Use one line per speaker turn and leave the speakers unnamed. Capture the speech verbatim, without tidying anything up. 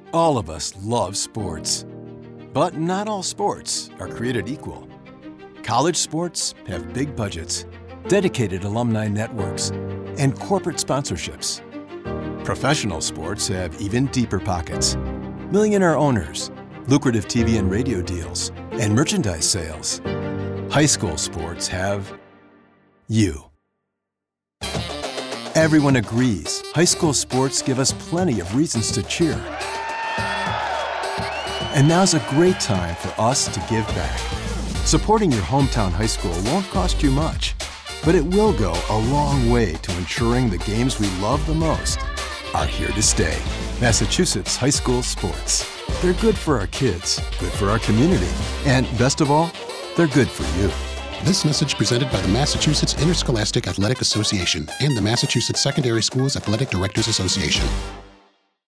All of us love sports. But not all sports are created equal. College sports have big budgets, dedicated alumni networks, and corporate sponsorships. Professional sports have even deeper pockets. Millionaire owners, lucrative T V and radio deals, and merchandise sales. High school sports have you. Everyone agrees high school sports give us plenty of reasons to cheer. And now's a great time for us to give back. Supporting your hometown high school won't cost you much, but it will go a long way to ensuring the games we love the most are here to stay. Massachusetts high school sports. They're good for our kids, good for our community, and best of all, they're good for you.
This message presented by the Massachusetts Interscholastic Athletic Association and the Massachusetts Secondary Schools Athletic Directors Association.